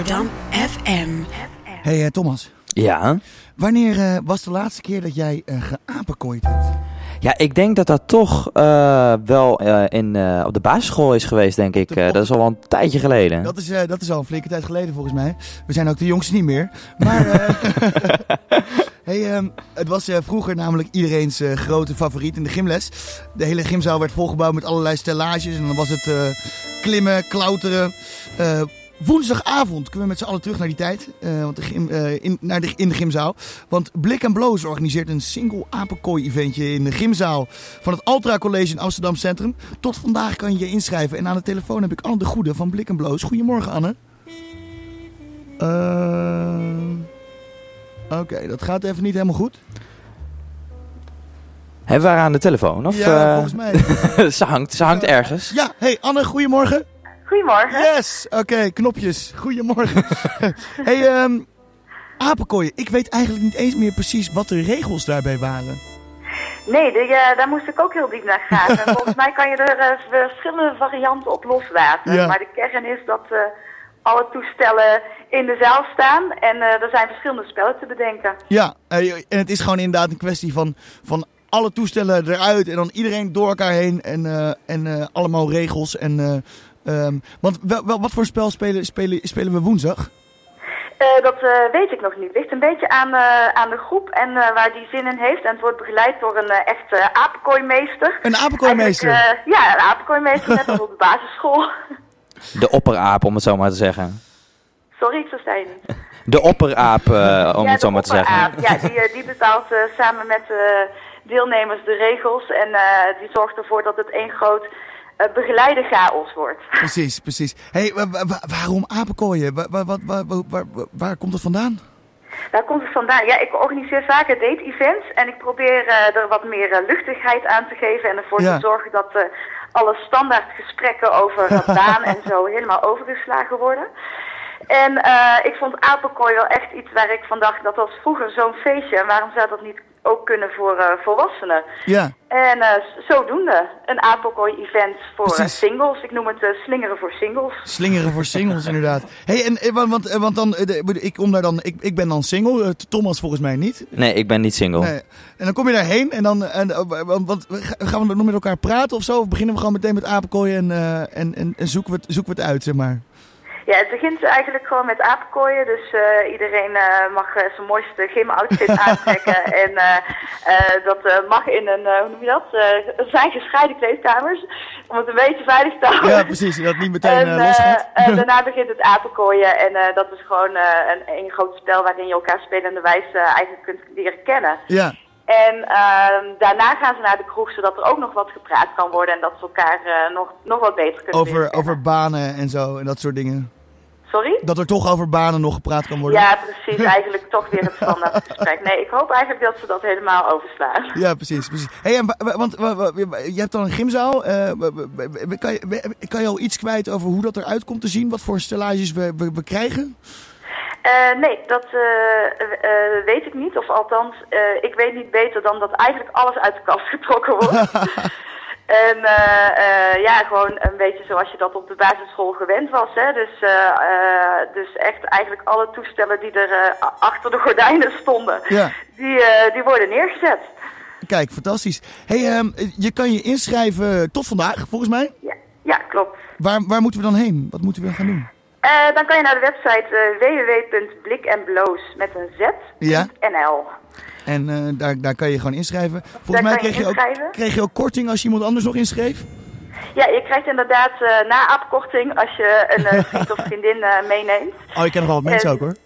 Dan FM. Hey Thomas. Ja? Wanneer was de laatste keer dat jij geapenkooid hebt? Ja, ik denk dat dat toch wel op de basisschool is geweest, denk ik. Dat is al wel een tijdje geleden. Dat is al een flinke tijd geleden volgens mij. We zijn ook de jongsten niet meer. Maar het was vroeger namelijk iedereen's grote favoriet in de gymles. De hele gymzaal werd volgebouwd met allerlei stellages. En dan was het klimmen, klauteren. Woensdagavond kunnen we met z'n allen terug naar die tijd. In de gymzaal. Want Blik & Bloos organiseert een single apenkooi-eventje in de gymzaal van het Altra College in Amsterdam Centrum. Tot vandaag kan je je inschrijven. En aan de telefoon heb ik Anne de Goede van Blik & Bloos. Goedemorgen, Anne. Oké, dat gaat even niet helemaal goed. Hebben we haar aan de telefoon? Of, ja, volgens mij. ze hangt ergens. Ja, hey Anne, goedemorgen. Goedemorgen. Yes, oké, knopjes. Goedemorgen. Hey, apenkooien. Ik weet eigenlijk niet eens meer precies wat de regels daarbij waren. Nee, daar moest ik ook heel diep naar gaan. En volgens mij kan je er verschillende varianten op loslaten. Ja. Maar de kern is dat alle toestellen in de zaal staan. En er zijn verschillende spellen te bedenken. Ja, en het is gewoon inderdaad een kwestie van alle toestellen eruit. En dan iedereen door elkaar heen. En allemaal regels en... want wat voor spel spelen we woensdag? Dat weet ik nog niet. Het ligt een beetje aan de groep en waar die zin in heeft. En het wordt begeleid door een echte apenkooimeester. Een apenkooimeester? Ja, een apenkooimeester, net als op de basisschool. De opperaap, om het zo maar te zeggen. Sorry, ik versta je niet. De opperaap, om het zo maar te zeggen. Ja, die bepaalt samen met deelnemers de regels. En die zorgt ervoor dat het één groot... begeleide chaos wordt. Precies. Hey, waarom apenkooien? Waar komt het vandaan? Waar komt het vandaan? Ja, ik organiseer vaker date-events en ik probeer er wat meer luchtigheid aan te geven en ervoor te zorgen dat alle standaard gesprekken over baan en zo helemaal overgeslagen worden. En ik vond apenkooien wel echt iets waar ik van dacht, dat was vroeger zo'n feestje en waarom zou dat niet ook kunnen voor volwassenen? Ja. En zodoende een apenkooi-event voor singles. Ik noem het slingeren voor singles. Slingeren voor singles, inderdaad. Hey, want dan, ik ben dan single, Thomas volgens mij niet. Nee, ik ben niet single. Nee. En dan kom je daarheen en dan, gaan we nog met elkaar praten of zo? Of beginnen we gewoon meteen met apenkooien en zoeken we het uit, zeg maar? Ja, het begint eigenlijk gewoon met apenkooien. Dus iedereen mag zijn mooiste gym-outfit aantrekken. En dat mag in een, hoe noem je dat? Er zijn gescheiden kleedkamers. Om het een beetje veilig te houden. Ja, precies. Dat niet meteen los gaat. Daarna begint het apenkooien. En dat is gewoon een groot spel waarin je elkaar spelende wijze eigenlijk kunt leren kennen. Ja. En daarna gaan ze naar de kroeg, zodat er ook nog wat gepraat kan worden en dat ze elkaar nog wat beter kunnen leren. Over banen en zo en dat soort dingen. Sorry? Dat er toch over banen nog gepraat kan worden. Ja, precies. Eigenlijk toch weer het standaard gesprek. Nee, ik hoop eigenlijk dat ze dat helemaal overslaan. Ja, precies. Hey, want je hebt dan een gymzaal. Kan je al iets kwijt over hoe dat eruit komt te zien? Wat voor stellages we krijgen? Nee, dat weet ik niet. Of althans, ik weet niet beter dan dat eigenlijk alles uit de kast getrokken wordt. En gewoon een beetje zoals je dat op de basisschool gewend was. Hè? Dus echt eigenlijk alle toestellen die er achter de gordijnen stonden, die worden neergezet. Kijk, fantastisch. Hey, je kan je inschrijven tot vandaag, volgens mij? Ja, klopt. Waar moeten we dan heen? Wat moeten we gaan doen? Dan kan je naar de website www.blikandbloos.nl. En daar kan je gewoon inschrijven. Volgens mij kreeg je ook korting als je iemand anders nog inschreef? Ja, je krijgt inderdaad na-aapkorting als je een vriend of vriendin meeneemt. Oh, je kent nog wel wat mensen ook hoor.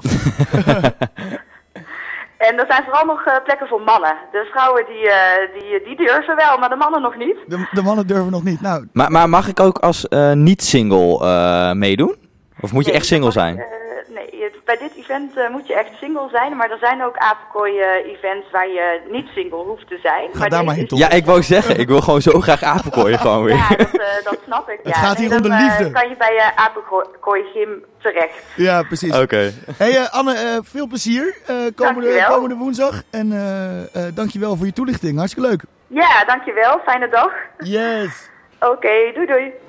En er zijn vooral nog plekken voor mannen. De vrouwen die durven wel, maar de mannen nog niet. De mannen durven nog niet. Nou. Maar mag ik ook als niet-single meedoen? Of moet je echt single zijn? Nee, bij dit event moet je echt single zijn. Maar er zijn ook apenkooi-events waar je niet single hoeft te zijn. Ga daar maar heen, toch? Ja, ik wou zeggen, ik wil gewoon zo graag apenkooien gewoon weer. Ja, dat snap ik. Het gaat hier om de liefde. Kan je bij je apenkooi-gym terecht. Ja, precies. Oké. Hey Anne, veel plezier komende woensdag. En dankjewel voor je toelichting. Hartstikke leuk. Ja, dankjewel. Fijne dag. Yes. Oké, doei doei.